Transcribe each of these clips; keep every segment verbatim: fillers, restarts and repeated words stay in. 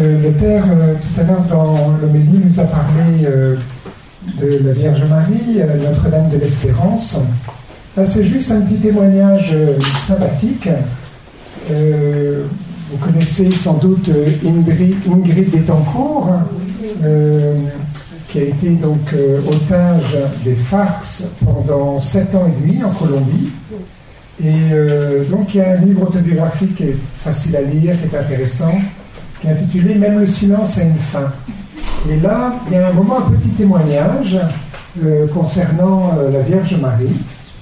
euh, le Père, euh, tout à l'heure dans l'homélie, nous a parlé euh, de la Vierge Marie, euh, Notre-Dame de l'Espérance. Là, c'est juste un petit témoignage euh, sympathique. Euh, vous connaissez sans doute euh, Ingrid, Ingrid Betancourt, euh, qui a été donc euh, otage des Farcs pendant sept ans et demi en Colombie. Et euh, donc il y a un livre autobiographique qui est facile à lire, qui est intéressant, qui est intitulé « Même le silence a une fin ». Et là, il y a un moment, un petit témoignage euh, concernant euh, la Vierge Marie.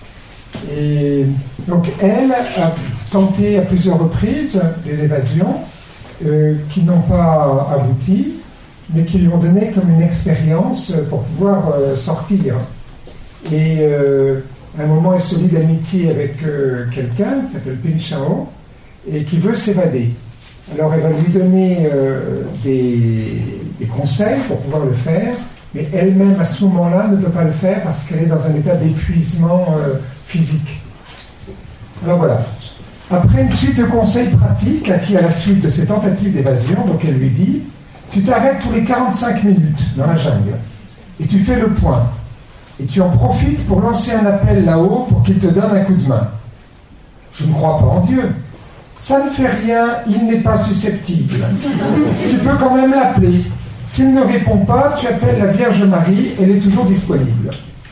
Et donc elle a tenté à plusieurs reprises des évasions euh, qui n'ont pas abouti, mais qui lui ont donné comme une expérience pour pouvoir euh, sortir. Et euh, à un moment, elle se lie d'amitié avec euh, quelqu'un qui s'appelle Pinchao et qui veut s'évader. Alors elle va lui donner euh, des, des conseils pour pouvoir le faire, mais elle-même à ce moment-là ne peut pas le faire parce qu'elle est dans un état d'épuisement euh, physique. Alors voilà. Après une suite de conseils pratiques acquis à la suite de ces tentatives d'évasion, donc elle lui dit « Tu t'arrêtes tous les quarante-cinq minutes dans la jungle et tu fais le point. Et tu en profites pour lancer un appel là-haut pour qu'il te donne un coup de main. Je ne crois pas en Dieu. Ça ne fait rien, il n'est pas susceptible. Tu peux quand même l'appeler. S'il ne répond pas, tu appelles la Vierge Marie, elle est toujours disponible. »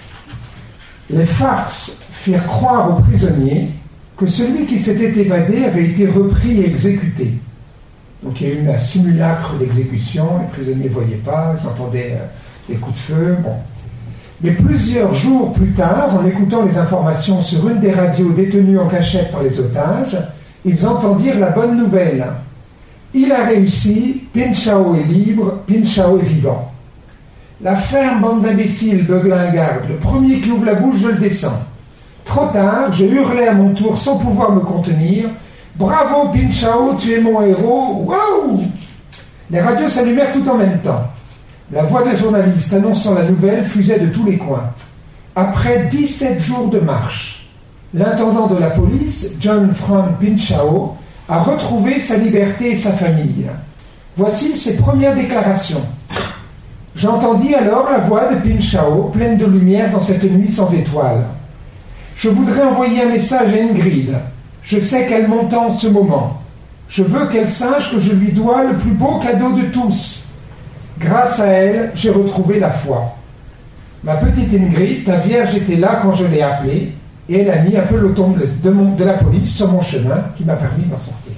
Les farces firent croire aux prisonniers que celui qui s'était évadé avait été repris et exécuté. Donc il y a eu un simulacre d'exécution, les prisonniers ne voyaient pas, ils entendaient euh, des coups de feu, bon. Mais plusieurs jours plus tard, en écoutant les informations sur une des radios détenues en cachette par les otages, ils entendirent la bonne nouvelle. Il a réussi, Pinchao est libre, Pinchao est vivant. La ferme bande d'imbéciles, beugla un garde. Le premier qui ouvre la bouche, je le descends. Trop tard, je hurlai à mon tour sans pouvoir me contenir. Bravo Pinchao, tu es mon héros. Waouh! Les radios s'allumèrent tout en même temps. La voix de la journaliste annonçant la nouvelle fusait de tous les coins. Après dix-sept jours de marche, l'intendant de la police, John Fran Pinchao, a retrouvé sa liberté et sa famille. Voici ses premières déclarations. J'entendis alors la voix de Pinchao, pleine de lumière dans cette nuit sans étoiles. Je voudrais envoyer un message à Ingrid. Je sais qu'elle m'entend en ce moment. Je veux qu'elle sache que je lui dois le plus beau cadeau de tous. Grâce à elle, j'ai retrouvé la foi. Ma petite Ingrid, ta vierge était là quand je l'ai appelée, et elle a mis un peu peloton de, de, mon, de la police sur mon chemin, qui m'a permis d'en sortir.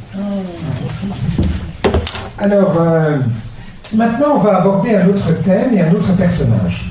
Alors, euh, maintenant, on va aborder un autre thème et un autre personnage.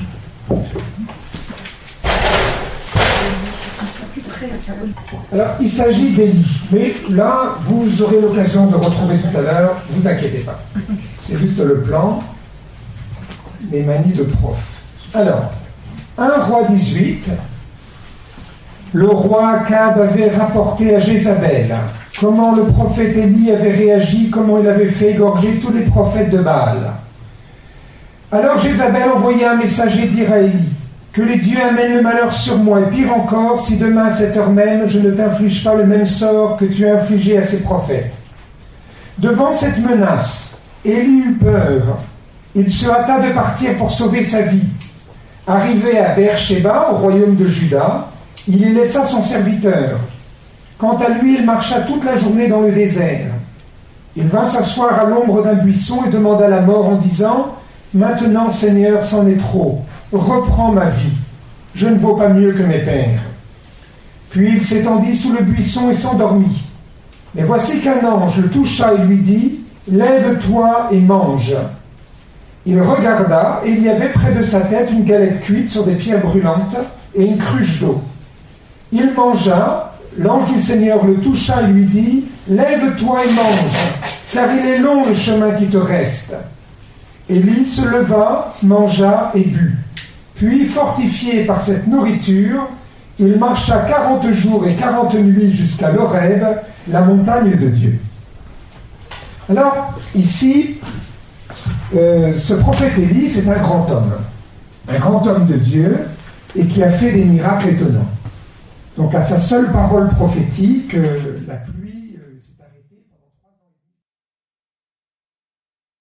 Alors, il s'agit d'Élie, mais là, vous aurez l'occasion de retrouver tout à l'heure, ne vous inquiétez pas. C'est juste le plan, les manies de prof. Alors, un roi dix-huit, le roi Akab avait rapporté à Jézabel comment le prophète Élie avait réagi, comment il avait fait égorger tous les prophètes de Baal. Alors Jézabel envoya un messager dire à Élie: que les dieux amènent le malheur sur moi, et pire encore, si demain à cette heure même, je ne t'inflige pas le même sort que tu as infligé à ces prophètes. Devant cette menace, Élie eut peur. Il se hâta de partir pour sauver sa vie. Arrivé à Beersheba, au royaume de Juda, il y laissa son serviteur. Quant à lui, il marcha toute la journée dans le désert. Il vint s'asseoir à l'ombre d'un buisson et demanda la mort en disant: « Maintenant, Seigneur, c'en est trop. Reprends ma vie. Je ne vaux pas mieux que mes pères. » Puis il s'étendit sous le buisson et s'endormit. Mais voici qu'un ange le toucha et lui dit: « Lève-toi et mange. » Il regarda, et il y avait près de sa tête une galette cuite sur des pierres brûlantes et une cruche d'eau. Il mangea, l'ange du Seigneur le toucha et lui dit: « Lève-toi et mange, car il est long le chemin qui te reste. » Élie se leva, mangea et but. Puis, fortifié par cette nourriture, il marcha quarante jours et quarante nuits jusqu'à l'Horeb, la montagne de Dieu. Alors, ici, euh, ce prophète Élie, c'est un grand homme. Un grand homme de Dieu, et qui a fait des miracles étonnants. Donc, à sa seule parole prophétique, euh, la